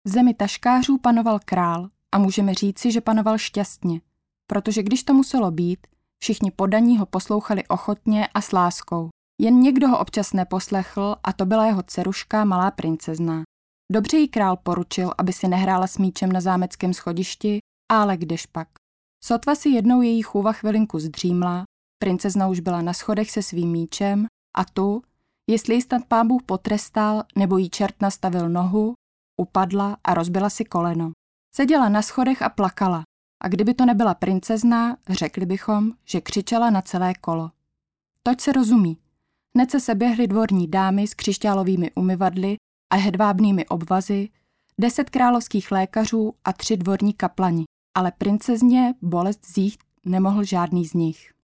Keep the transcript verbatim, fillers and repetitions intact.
V zemi taškářů panoval král a můžeme říci, že panoval šťastně, protože když to muselo být, všichni poddaní ho poslouchali ochotně a s láskou. Jen někdo ho občas neposlechl a to byla jeho dceruška, malá princezna. Dobře jí král poručil, aby si nehrála s míčem na zámeckém schodišti, ale kdežpak. Sotva si jednou její chůva chvilinku zdřímla, princezna už byla na schodech se svým míčem a tu, jestli ji snad pán Bůh potrestal nebo jí čert nastavil nohu, upadla a rozbila si koleno. Seděla na schodech a plakala a kdyby to nebyla princezna, řekli bychom, že křičela na celé kolo. Toť se rozumí. Hned se seběhly dvorní dámy s křišťálovými umyvadly a hedvábnými obvazy, deset královských lékařů a tři dvorní kaplani, ale princezně bolest zjít nemohl žádný z nich.